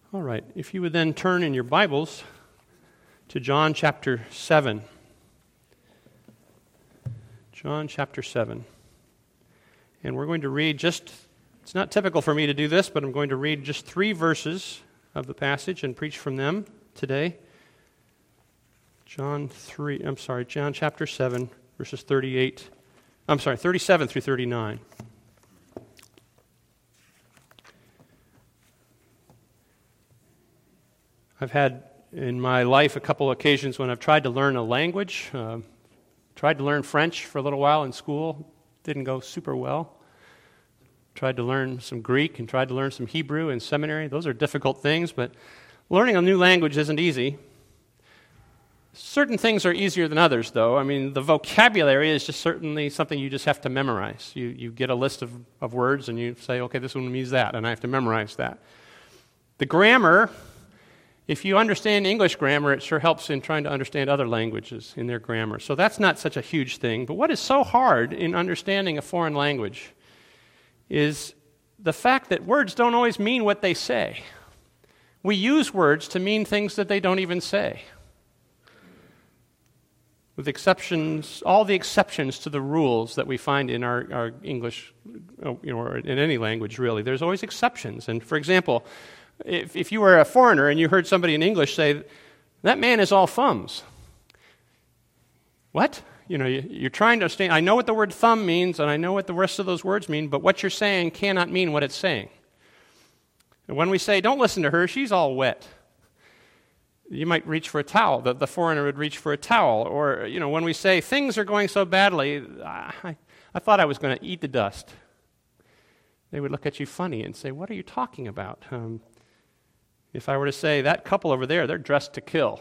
All right, if you would then turn in your Bibles to John chapter 7. John chapter 7. And we're going to read it's not typical for me to do this, but I'm going to read just 3 verses of the passage and preach from them today. John chapter 7, verses 37 through 39. I've had in my life a couple occasions when I've tried to learn a language. Tried to learn French for a little while in school. Didn't go super well. Tried to learn some Greek and tried to learn some Hebrew in seminary. Those are difficult things, but learning a new language isn't easy. Certain things are easier than others, though. I mean, the vocabulary is just certainly something you just have to memorize. You get a list of words and you say, okay, this one means that, and I have to memorize that. The grammar, if you understand English grammar, it sure helps in trying to understand other languages in their grammar. So that's not such a huge thing. But what is so hard in understanding a foreign language is the fact that words don't always mean what they say. We use words to mean things that they don't even say. With exceptions, all the exceptions to the rules that we find in our English, or in any language really, there's always exceptions. And for example, if you were a foreigner and you heard somebody in English say, that man is all thumbs. What? You're trying to understand. I know what the word thumb means and I know what the rest of those words mean, but what you're saying cannot mean what it's saying. And when we say, don't listen to her, she's all wet. You might reach for a towel. The foreigner would reach for a towel. Or, when we say, things are going so badly, I thought I was going to eat the dust. They would look at you funny and say, what are you talking about? If I were to say, that couple over there, they're dressed to kill.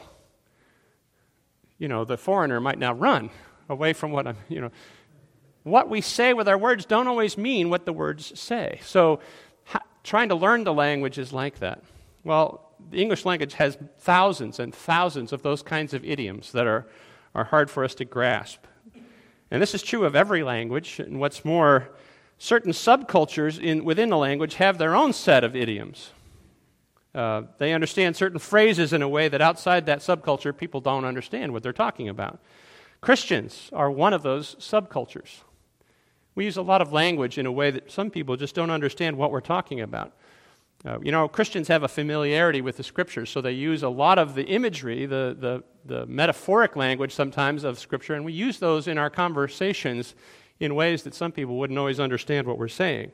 The foreigner might now run away from what what we say with our words don't always mean what the words say. So trying to learn the language is like that. Well, the English language has thousands and thousands of those kinds of idioms that are hard for us to grasp. And this is true of every language. And what's more, certain subcultures within the language have their own set of idioms. They understand certain phrases in a way that outside that subculture, people don't understand what they're talking about. Christians are one of those subcultures. We use a lot of language in a way that some people just don't understand what we're talking about. Christians have a familiarity with the Scriptures, so they use a lot of the imagery, the metaphoric language sometimes of Scripture, and we use those in our conversations in ways that some people wouldn't always understand what we're saying.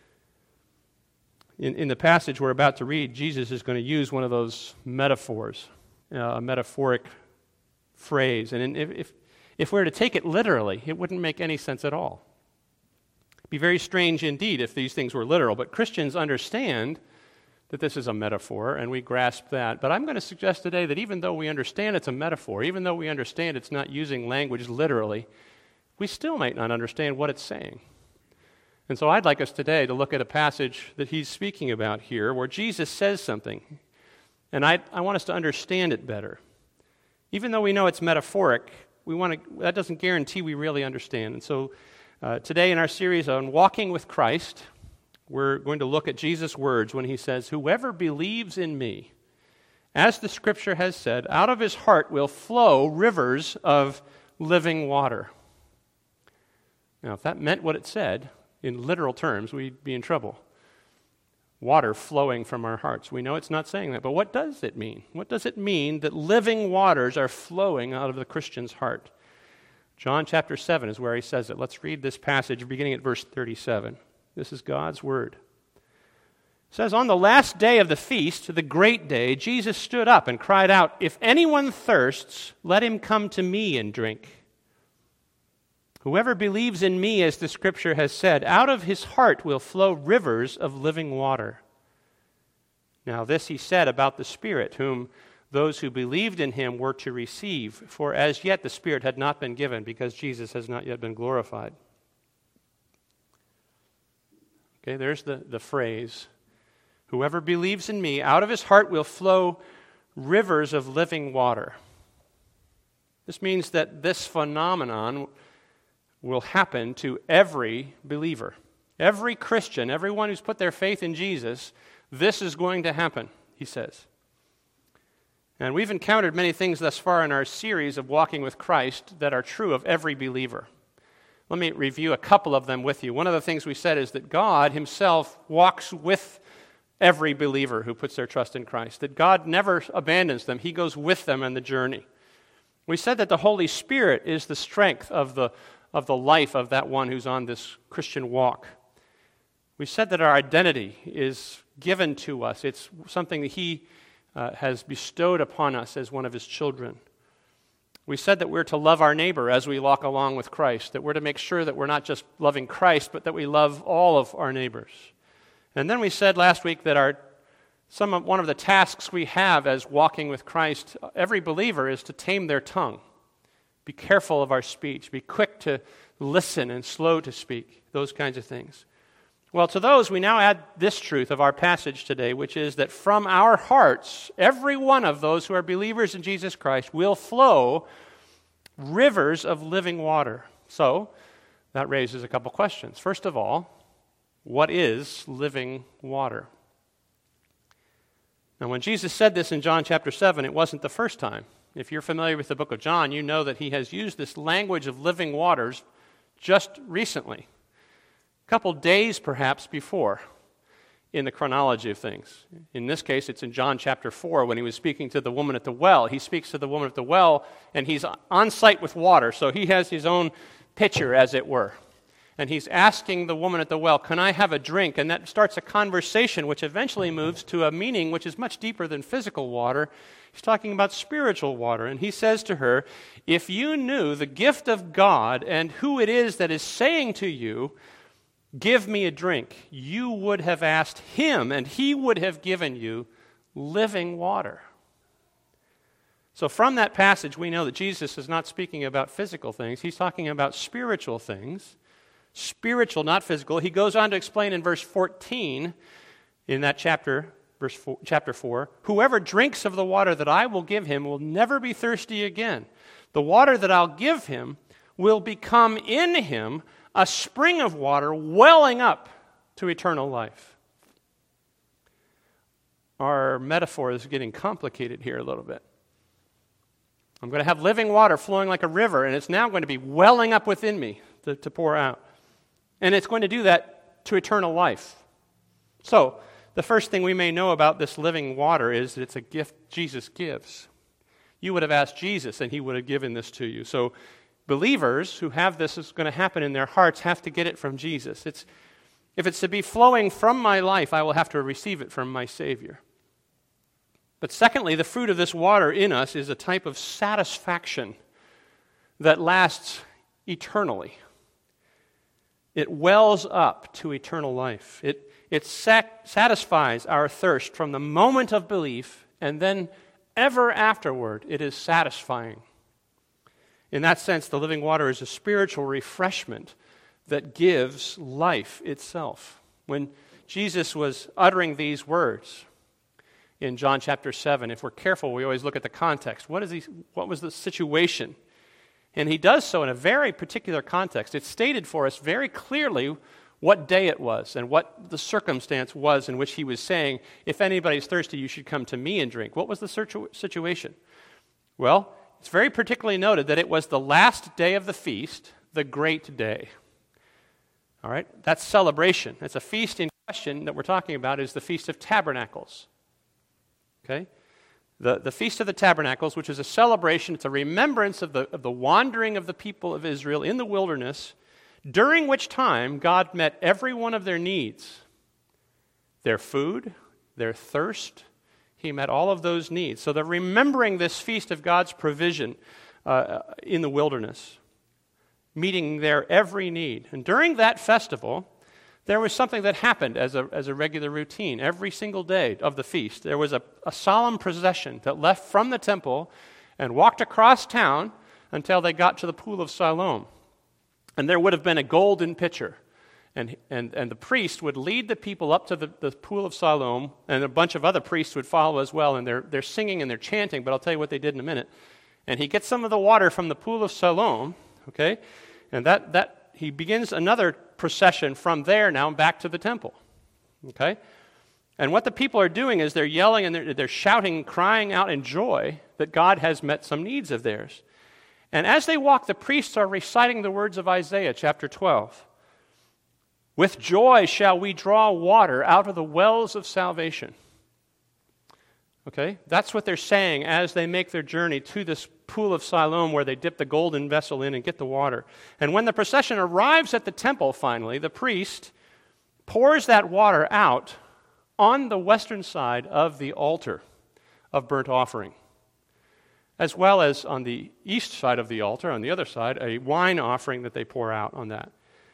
In the passage we're about to read, Jesus is going to use one of those metaphors, a metaphoric phrase. And if we were to take it literally, it wouldn't make any sense at all. It'd be very strange indeed if these things were literal, but Christians understand that this is a metaphor, and we grasp that. But I'm going to suggest today that even though we understand it's a metaphor, even though we understand it's not using language literally, we still might not understand what it's saying. And so I'd like us today to look at a passage that he's speaking about here where Jesus says something. And I want us to understand it better. Even though we know it's metaphoric, that doesn't guarantee we really understand. And so today in our series on Walking with Christ, we're going to look at Jesus' words when he says, whoever believes in me, as the Scripture has said, out of his heart will flow rivers of living water. Now, if that meant what it said, in literal terms, we'd be in trouble. Water flowing from our hearts. We know it's not saying that, but what does it mean? What does it mean that living waters are flowing out of the Christian's heart? John chapter 7 is where he says it. Let's read this passage beginning at verse 37. This is God's word. It says, on the last day of the feast, the great day, Jesus stood up and cried out, if anyone thirsts, let him come to me and drink. Whoever believes in me, as the Scripture has said, out of his heart will flow rivers of living water. Now this he said about the Spirit, whom those who believed in him were to receive, for as yet the Spirit had not been given, because Jesus has not yet been glorified. Okay, there's the phrase. Whoever believes in me, out of his heart will flow rivers of living water. This means that this phenomenon will happen to every believer. Every Christian, everyone who's put their faith in Jesus, this is going to happen. he says. And we've encountered many things thus far in our series of walking with Christ that are true of every believer. Let me review a couple of them with you. One of the things we said is that God himself walks with every believer who puts their trust in Christ, that God never abandons them. He goes with them on the journey. We said that the Holy Spirit is the strength of the life of that one who's on this Christian walk. We said that our identity is given to us. It's something that he has bestowed upon us as one of his children. We said that we're to love our neighbor as we walk along with Christ, that we're to make sure that we're not just loving Christ, but that we love all of our neighbors. And then we said last week that one of the tasks we have as walking with Christ, every believer, is to tame their tongue. Be careful of our speech. Be quick to listen and slow to speak. Those kinds of things. Well, to those, we now add this truth of our passage today, which is that from our hearts, every one of those who are believers in Jesus Christ will flow rivers of living water. So, that raises a couple questions. First of all, what is living water? Now, when Jesus said this in John chapter 7, it wasn't the first time. If you're familiar with the book of John, you know that he has used this language of living waters just recently. Couple days perhaps before in the chronology of things. In this case, it's in John chapter 4 when he was speaking to the woman at the well. He speaks to the woman at the well, and he's on site with water, so he has his own pitcher, as it were. And he's asking the woman at the well, can I have a drink? And that starts a conversation which eventually moves to a meaning which is much deeper than physical water. He's talking about spiritual water. And he says to her, if you knew the gift of God and who it is that is saying to you, give me a drink, you would have asked him, and he would have given you living water. So from that passage, we know that Jesus is not speaking about physical things. He's talking about spiritual things. Spiritual, not physical. He goes on to explain in verse 14 in that chapter 4, whoever drinks of the water that I will give him will never be thirsty again. The water that I'll give him will become in him a spring of water welling up to eternal life. Our metaphor is getting complicated here a little bit. I'm going to have living water flowing like a river, and it's now going to be welling up within me to pour out. And it's going to do that to eternal life. So, the first thing we may know about this living water is that it's a gift Jesus gives. You would have asked Jesus, and he would have given this to you. So, believers who have this is going to happen in their hearts have to get it from Jesus. If it's to be flowing from my life, I will have to receive it from my Savior. But secondly, the fruit of this water in us is a type of satisfaction that lasts eternally. It wells up to eternal life. It satisfies our thirst from the moment of belief, and then ever afterward it is satisfying. In that sense, the living water is a spiritual refreshment that gives life itself. When Jesus was uttering these words in John chapter 7, if we're careful, we always look at the context. What was the situation? And he does so in a very particular context. It's stated for us very clearly what day it was and what the circumstance was in which he was saying, if anybody's thirsty, you should come to me and drink. What was the situation? Well, it's very particularly noted that it was the last day of the feast, the great day. All right? That's celebration. It's a feast in question that we're talking about is the Feast of Tabernacles. Okay? The Feast of the Tabernacles, which is a celebration, it's a remembrance of the wandering of the people of Israel in the wilderness, during which time God met every one of their needs. Their food, their thirst, he met all of those needs. So they're remembering this feast of God's provision in the wilderness, meeting their every need. And during that festival, there was something that happened as a regular routine. Every single day of the feast, there was a solemn procession that left from the temple and walked across town until they got to the pool of Siloam. And there would have been a golden pitcher. And the priest would lead the people up to the pool of Siloam, and a bunch of other priests would follow as well, and they're singing and they're chanting, but I'll tell you what they did in a minute. And he gets some of the water from the pool of Siloam, okay? And that he begins another procession from there now back to the temple, okay? And what the people are doing is they're yelling and they're shouting, crying out in joy that God has met some needs of theirs. And as they walk, the priests are reciting the words of Isaiah chapter 12. With joy shall we draw water out of the wells of salvation. Okay? That's what they're saying as they make their journey to this pool of Siloam where they dip the golden vessel in and get the water. And when the procession arrives at the temple finally, the priest pours that water out on the western side of the altar of burnt offering, as well as on the east side of the altar, on the other side, a wine offering that they pour out on that.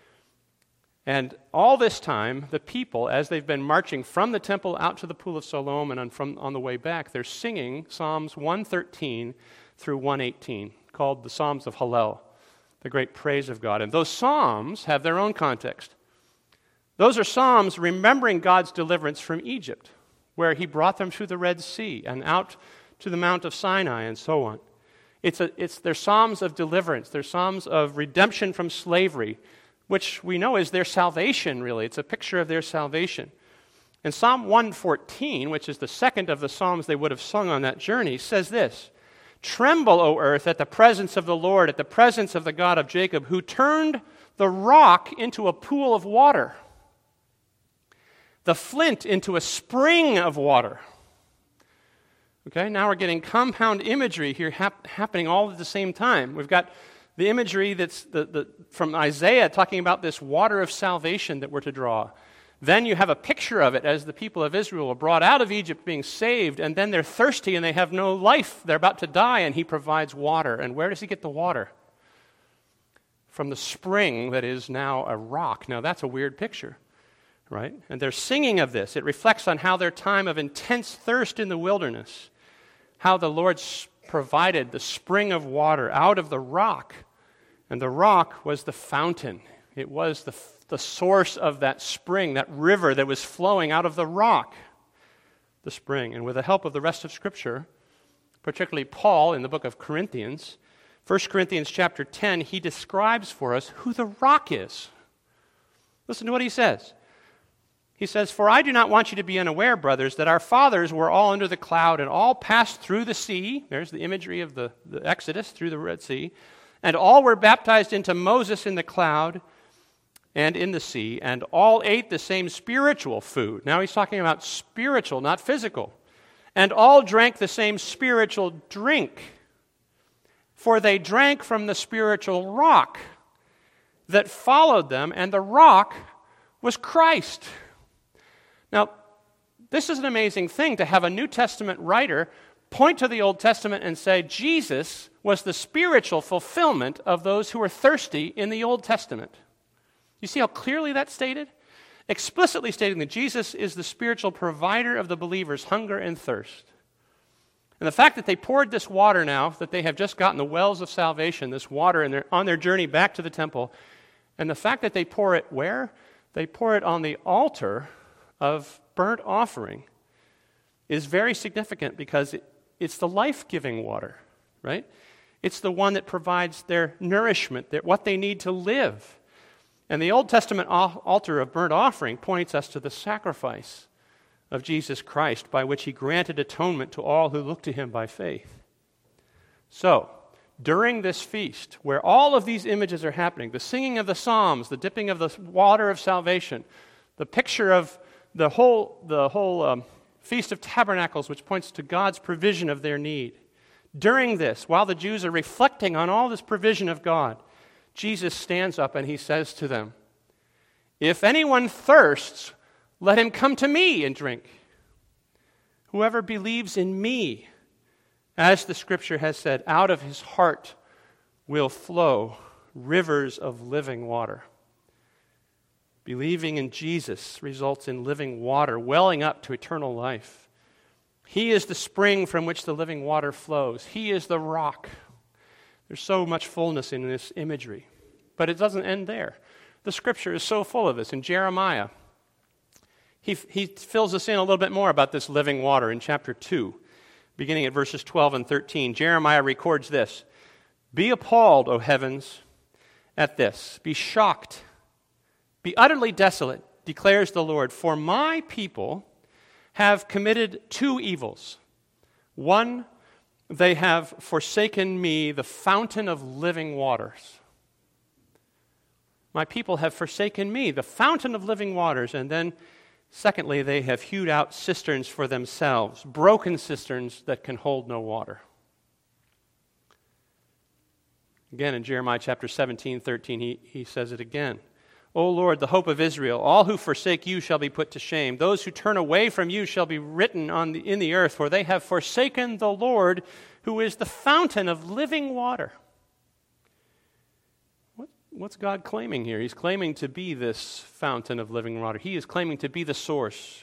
And all this time, the people, as they've been marching from the temple out to the pool of Siloam and on the way back, they're singing Psalms 113 through 118, called the Psalms of Hallel, the great praise of God. And those psalms have their own context. Those are psalms remembering God's deliverance from Egypt, where he brought them through the Red Sea and out to the Mount of Sinai and so on. They're psalms of deliverance. They're psalms of redemption from slavery, which we know is their salvation, really. It's a picture of their salvation. And Psalm 114, which is the second of the psalms they would have sung on that journey, says this: "Tremble, O earth, at the presence of the Lord, at the presence of the God of Jacob, who turned the rock into a pool of water, the flint into a spring of water." Okay, now we're getting compound imagery here happening all at the same time. We've got the imagery that's from Isaiah talking about this water of salvation that we're to draw. Then you have a picture of it as the people of Israel are brought out of Egypt being saved, and then they're thirsty and they have no life. They're about to die, and he provides water. And where does he get the water? From the spring that is now a rock. Now that's a weird picture, right? And they're singing of this. It reflects on how their time of intense thirst in the wilderness, how the Lord provided the spring of water out of the rock. And the rock was the fountain. It was the source of that spring, that river that was flowing out of the rock, the spring. And with the help of the rest of Scripture, particularly Paul in the book of Corinthians, 1 Corinthians chapter 10, he describes for us who the rock is. Listen to what he says. He says, "For I do not want you to be unaware, brothers, that our fathers were all under the cloud and all passed through the sea." There's the imagery of the Exodus through the Red Sea. "And all were baptized into Moses in the cloud and in the sea, and all ate the same spiritual food." Now he's talking about spiritual, not physical. "And all drank the same spiritual drink, for they drank from the spiritual rock that followed them, and the rock was Christ." Now, this is an amazing thing to have a New Testament writer point to the Old Testament and say Jesus was the spiritual fulfillment of those who were thirsty in the Old Testament. You see how clearly that's stated? Explicitly stating that Jesus is the spiritual provider of the believer's hunger and thirst. And the fact that they poured this water now, that they have just gotten the wells of salvation, this water, and they're on their journey back to the temple, and the fact that they pour it where? They pour it on the altar of burnt offering is very significant because it's the life-giving water, right? It's the one that provides their nourishment, what they need to live. And the Old Testament altar of burnt offering points us to the sacrifice of Jesus Christ by which he granted atonement to all who look to him by faith. So, during this feast, where all of these images are happening, the singing of the psalms, the dipping of the water of salvation, the picture of the whole Feast of Tabernacles, which points to God's provision of their need. During this, while the Jews are reflecting on all this provision of God, Jesus stands up and he says to them, "If anyone thirsts, let him come to me and drink. Whoever believes in me, as the Scripture has said, out of his heart will flow rivers of living water." Believing in Jesus results in living water welling up to eternal life. He is the spring from which the living water flows. He is the rock. There's so much fullness in this imagery. But it doesn't end there. The Scripture is so full of this. In Jeremiah, he fills us in a little bit more about this living water in chapter 2, beginning at verses 12 and 13. Jeremiah records this: "Be appalled, O heavens, at this. Be shocked. Be utterly desolate, declares the Lord, for my people have committed two evils. One, they have forsaken me, the fountain of living waters. My people have forsaken me, the fountain of living waters. And then, secondly, they have hewed out cisterns for themselves, broken cisterns that can hold no water. Again, in Jeremiah chapter 17:13, he says it again. O Lord, the hope of Israel, all who forsake you shall be put to shame. Those who turn away from you shall be written in the earth, for they have forsaken the Lord, who is the fountain of living water. What's God claiming here? He's claiming to be this fountain of living water. He is claiming to be the source.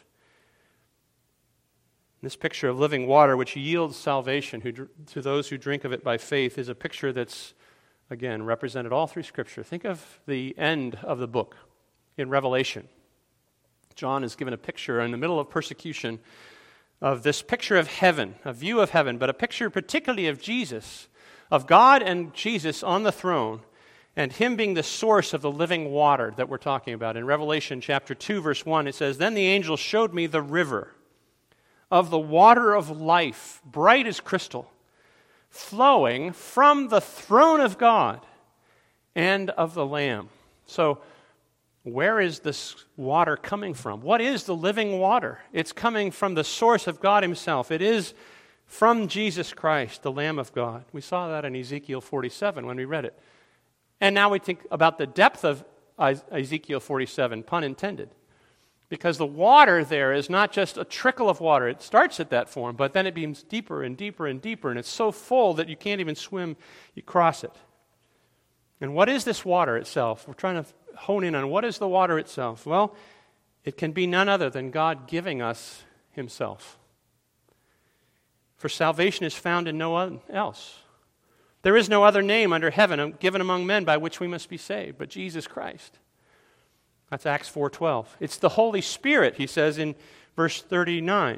This picture of living water, which yields salvation to those who drink of it by faith, is a picture that's, again, represented all through Scripture. Think of the end of the book in Revelation. John is given a picture in the middle of persecution of this picture of heaven, a view of heaven, but a picture particularly of Jesus, of God and Jesus on the throne, and Him being the source of the living water that we're talking about. In Revelation chapter 2, verse 1, it says, Then the angel showed me the river of the water of life, bright as crystal, flowing from the throne of God and of the Lamb. So, where is this water coming from? What is the living water? It's coming from the source of God Himself. It is from Jesus Christ, the Lamb of God. We saw that in Ezekiel 47 when we read it. And now we think about the depth of Ezekiel 47, pun intended. Because the water there is not just a trickle of water. It starts at that form, but then it becomes deeper and deeper and deeper, and it's so full that you can't even swim, you cross it. And what is this water itself? We're trying to hone in on what is the water itself. Well, it can be none other than God giving us Himself. For salvation is found in no one else. There is no other name under heaven given among men by which we must be saved, but Jesus Christ. That's Acts 4:12. It's the Holy Spirit, he says in verse 39.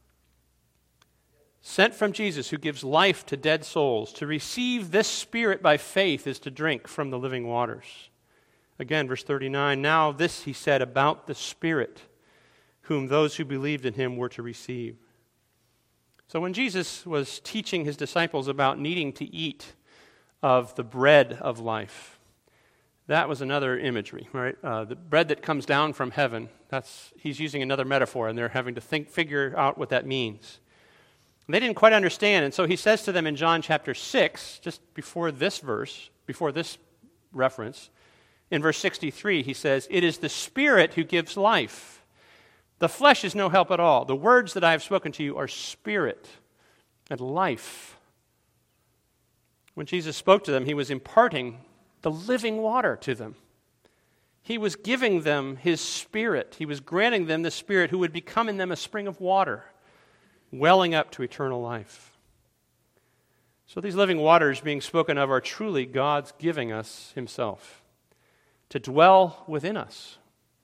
Sent from Jesus, who gives life to dead souls. To receive this Spirit by faith is to drink from the living waters. Again, verse 39. Now this he said about the Spirit, whom those who believed in Him were to receive. So when Jesus was teaching His disciples about needing to eat of the bread of life, that was another imagery, right? The bread that comes down from heaven, He's using another metaphor, and they're having to figure out what that means. And they didn't quite understand, and so He says to them in John chapter 6, just before this verse, before this reference, in verse 63, He says, It is the Spirit who gives life. The flesh is no help at all. The words that I have spoken to you are spirit and life. When Jesus spoke to them, He was imparting the living water to them. He was giving them His Spirit. He was granting them the Spirit who would become in them a spring of water, welling up to eternal life. So these living waters being spoken of are truly God's giving us Himself to dwell within us.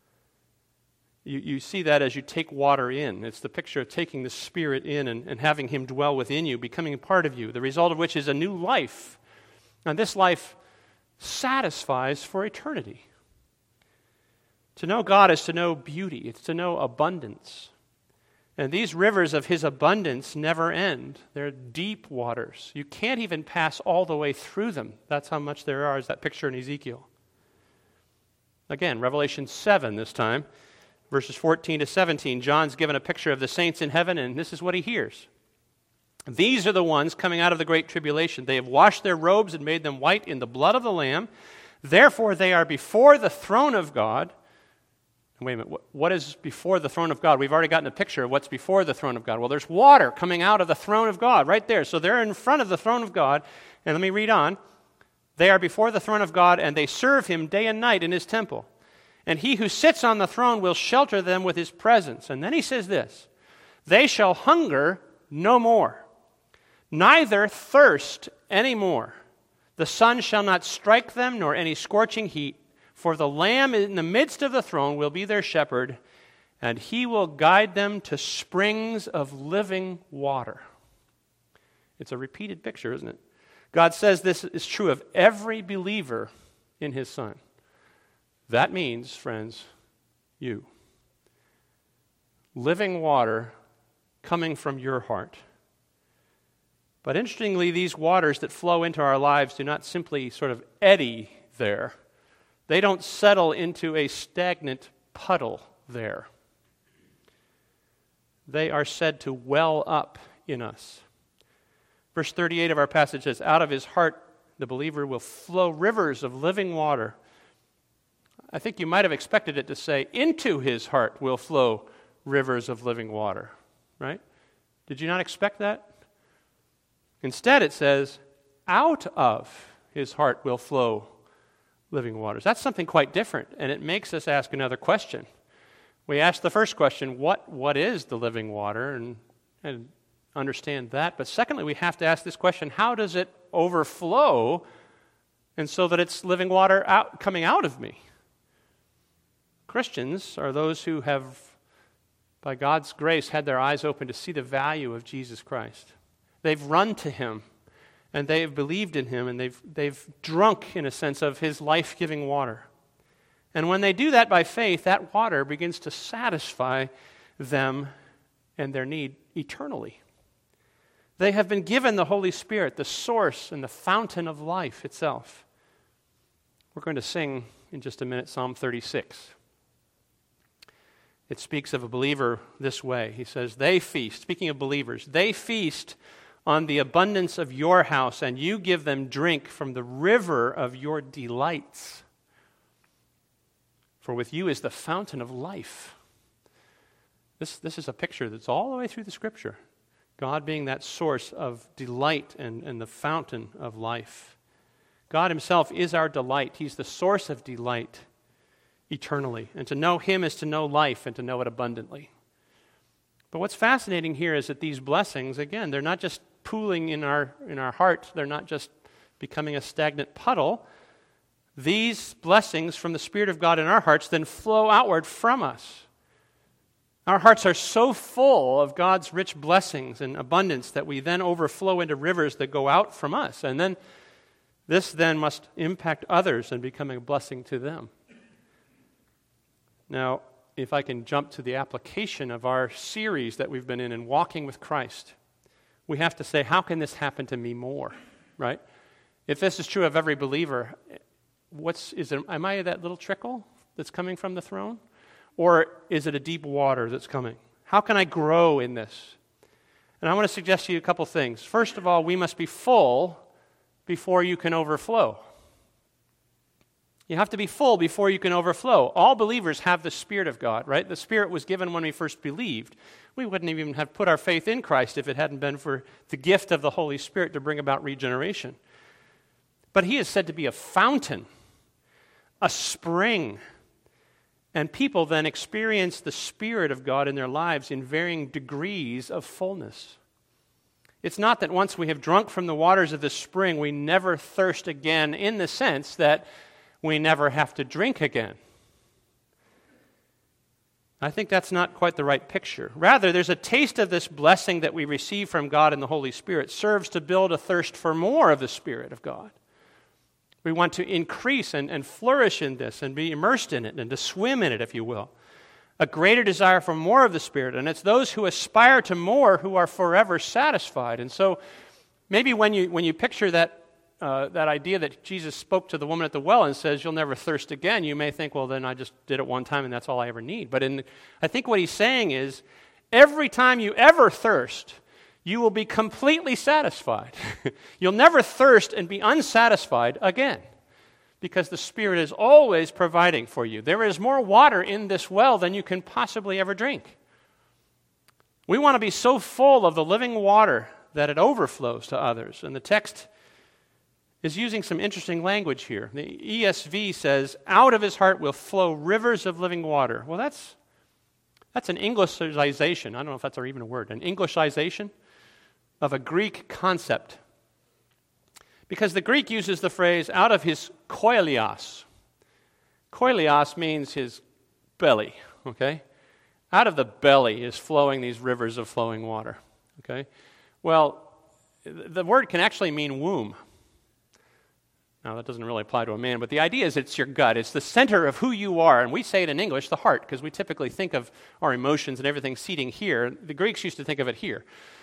You see that as you take water in. It's the picture of taking the Spirit in and having Him dwell within you, becoming a part of you, the result of which is a new life. And this life satisfies for eternity. To know God is to know beauty. It's to know abundance. And these rivers of His abundance never end. They're deep waters. You can't even pass all the way through them. That's how much there are, is that picture in Ezekiel. Again, Revelation 7 this time. Verses 14 to 17, John's given a picture of the saints in heaven, and this is what he hears. These are the ones coming out of the great tribulation. They have washed their robes and made them white in the blood of the Lamb. Therefore, they are before the throne of God. And wait a minute, what is before the throne of God? We've already gotten a picture of what's before the throne of God. Well, there's water coming out of the throne of God right there. So they're in front of the throne of God. And let me read on. They are before the throne of God, and they serve Him day and night in His temple. And He who sits on the throne will shelter them with His presence. And then He says this, They shall hunger no more, neither thirst any more. The sun shall not strike them, nor any scorching heat. For the Lamb in the midst of the throne will be their shepherd, and He will guide them to springs of living water. It's a repeated picture, isn't it? God says this is true of every believer in His Son. That means, friends, you. Living water coming from your heart. But interestingly, these waters that flow into our lives do not simply sort of eddy there. They don't settle into a stagnant puddle there. They are said to well up in us. Verse 38 of our passage says, out of his heart the believer will flow rivers of living water. I think you might have expected it to say, into his heart will flow rivers of living water, right? Did you not expect that? Instead it says, out of his heart will flow living waters. That's something quite different, and it makes us ask another question. We asked the first question, what is the living water, and understand that. But secondly, we have to ask this question, how does it overflow, and so that it's living water coming out of me? Christians are those who have, by God's grace, had their eyes open to see the value of Jesus Christ. They've run to him, and they've believed in him, and they've drunk, in a sense, of his life-giving water. And when they do that by faith, that water begins to satisfy them and their need eternally. They have been given the Holy Spirit, the source and the fountain of life itself. We're going to sing in just a minute Psalm 36. It speaks of a believer this way. He says, they feast, speaking of believers, they feast on the abundance of your house, and you give them drink from the river of your delights. For with you is the fountain of life. This is a picture that's all the way through the Scripture. God being that source of delight and the fountain of life. God himself is our delight. He's the source of delight eternally. And to know him is to know life and to know it abundantly. But what's fascinating here is that these blessings, again, they're not just pooling in our heart. They're not just becoming a stagnant puddle. These blessings from the Spirit of God in our hearts then flow outward from us. Our hearts are so full of God's rich blessings and abundance that we then overflow into rivers that go out from us. And then this then must impact others and become a blessing to them. Now, if I can jump to the application of our series that we've been in Walking with Christ, we have to say, how can this happen to me more, right? If this is true of every believer, am I that little trickle that's coming from the throne? Or is it a deep water that's coming? How can I grow in this? And I want to suggest to you a couple things. First of all, we must be full before you can overflow. You have to be full before you can overflow. All believers have the Spirit of God, right? The Spirit was given when we first believed. We wouldn't even have put our faith in Christ if it hadn't been for the gift of the Holy Spirit to bring about regeneration. But he is said to be a fountain, a spring. And people then experience the Spirit of God in their lives in varying degrees of fullness. It's not that once we have drunk from the waters of the spring, we never thirst again, in the sense that we never have to drink again. I think that's not quite the right picture. Rather, there's a taste of this blessing that we receive from God and the Holy Spirit serves to build a thirst for more of the Spirit of God. We want to increase and flourish in this and be immersed in it and to swim in it, if you will. A greater desire for more of the Spirit. And it's those who aspire to more who are forever satisfied. And so maybe when you picture that idea that Jesus spoke to the woman at the well and says, you'll never thirst again, you may think, well, then I just did it one time and that's all I ever need. But I think what he's saying is, every time you ever thirst, you will be completely satisfied. You'll never thirst and be unsatisfied again, because the Spirit is always providing for you. There is more water in this well than you can possibly ever drink. We want to be so full of the living water that it overflows to others. And the text is using some interesting language here. The ESV says, out of his heart will flow rivers of living water. Well, that's an Englishization. I don't know if that's even a word. An Englishization of a Greek concept. Because the Greek uses the phrase, out of his koilios. Koilios means his belly, okay? Out of the belly is flowing these rivers of flowing water, okay? Well, the word can actually mean womb. Now, that doesn't really apply to a man, but the idea is it's your gut. It's the center of who you are. And we say it in English, the heart, because we typically think of our emotions and everything seating here. The Greeks used to think of it here.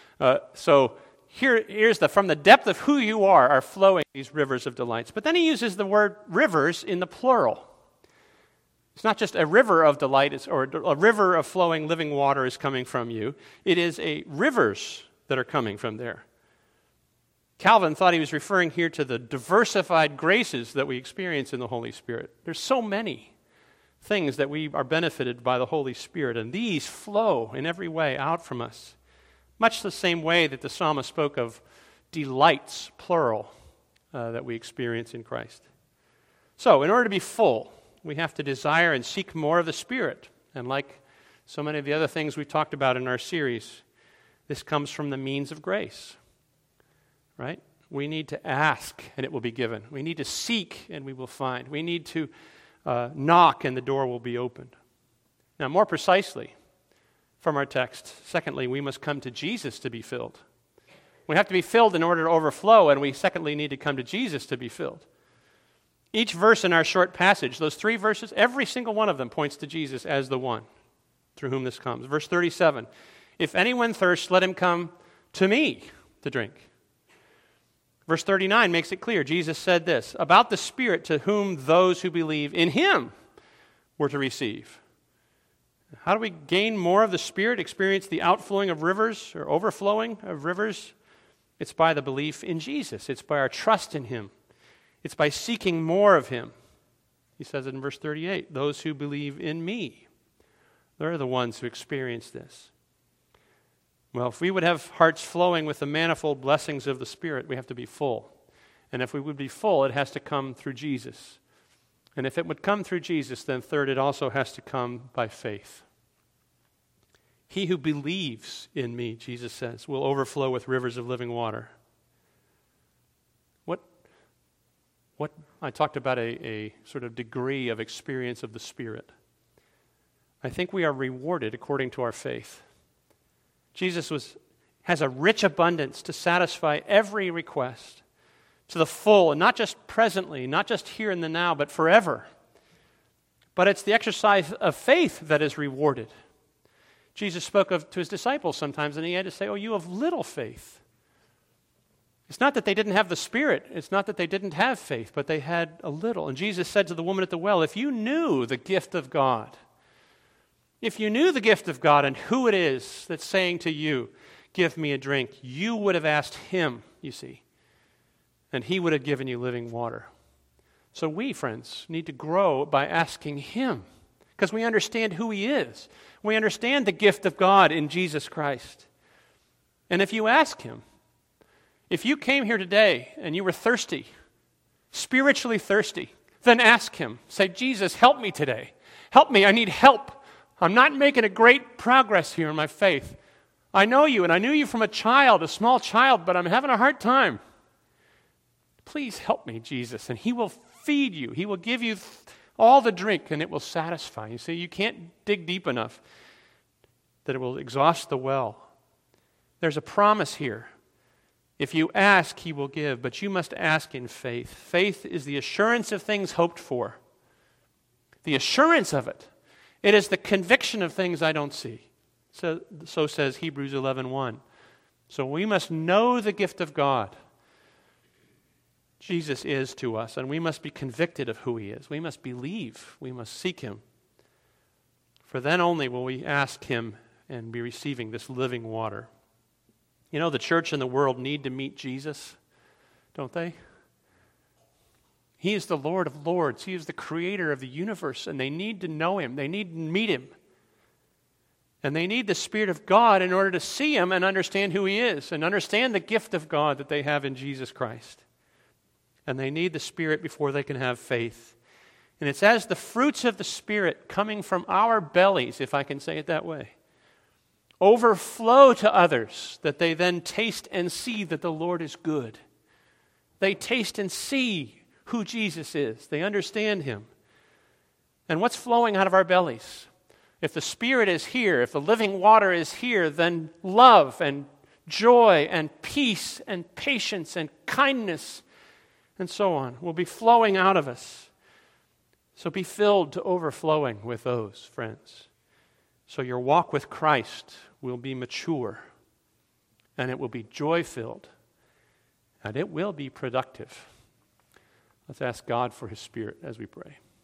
Here's from the depth of who you are flowing these rivers of delights. But then he uses the word rivers in the plural. It's not just a river of delight or a river of flowing living water is coming from you. It is rivers that are coming from there. Calvin thought he was referring here to the diversified graces that we experience in the Holy Spirit. There's so many things that we are benefited by the Holy Spirit, and these flow in every way out from us. Much the same way that the psalmist spoke of delights, plural, that we experience in Christ. So, in order to be full, we have to desire and seek more of the Spirit. And like so many of the other things we've talked about in our series, this comes from the means of grace, right? We need to ask, and it will be given. We need to seek, and we will find. We need to knock, and the door will be opened. Now, more precisely, from our text, secondly, we must come to Jesus to be filled. We have to be filled in order to overflow, and we secondly need to come to Jesus to be filled. Each verse in our short passage, those 3 verses, every single one of them points to Jesus as the one through whom this comes. Verse 37, if anyone thirsts, let him come to me to drink. Verse 39 makes it clear. Jesus said this about the Spirit to whom those who believe in him were to receive. How do we gain more of the Spirit, experience the outflowing of rivers or overflowing of rivers? It's by the belief in Jesus. It's by our trust in him. It's by seeking more of him. He says it in verse 38, those who believe in me, they're the ones who experience this. Well, if we would have hearts flowing with the manifold blessings of the Spirit, we have to be full. And if we would be full, it has to come through Jesus. And if it would come through Jesus, then third, it also has to come by faith. He who believes in me, Jesus says, will overflow with rivers of living water. What I talked about a sort of degree of experience of the Spirit. I think we are rewarded according to our faith. Jesus has a rich abundance to satisfy every request to the full, and not just presently, not just here in the now, but forever. But it's the exercise of faith that is rewarded. Jesus spoke to his disciples sometimes, and he had to say, oh, you have little faith. It's not that they didn't have the Spirit. It's not that they didn't have faith, but they had a little. And Jesus said to the woman at the well, if you knew the gift of God, if you knew the gift of God and who it is that's saying to you, give me a drink, you would have asked him, you see, and he would have given you living water. So we, friends, need to grow by asking him, because we understand who he is. We understand the gift of God in Jesus Christ. And if you ask him, if you came here today and you were thirsty, spiritually thirsty, then ask him. Say, Jesus, help me today. Help me, I need help. I'm not making a great progress here in my faith. I know you, and I knew you from a small child, but I'm having a hard time. Please help me, Jesus. And he will feed you. He will give you all the drink, and it will satisfy. You see, you can't dig deep enough that it will exhaust the well. There's a promise here. If you ask, he will give, but you must ask in faith. Faith is the assurance of things hoped for. The assurance of it. It is the conviction of things I don't see. So says Hebrews 11:1. So we must know the gift of God. Jesus is to us, and we must be convicted of who he is. We must believe. We must seek him. For then only will we ask him and be receiving this living water. You know, the church and the world need to meet Jesus, don't they? He is the Lord of lords. He is the creator of the universe, and they need to know him. They need to meet him. And they need the Spirit of God in order to see him and understand who he is and understand the gift of God that they have in Jesus Christ. And they need the Spirit before they can have faith. And it's as the fruits of the Spirit coming from our bellies, if I can say it that way, overflow to others, that they then taste and see that the Lord is good. They taste and see who Jesus is. They understand him. And what's flowing out of our bellies? If the Spirit is here, if the living water is here, then love and joy and peace and patience and kindness and so on will be flowing out of us. So be filled to overflowing with those, friends. So your walk with Christ will be mature, and it will be joy-filled, and it will be productive. Let's ask God for His Spirit as we pray.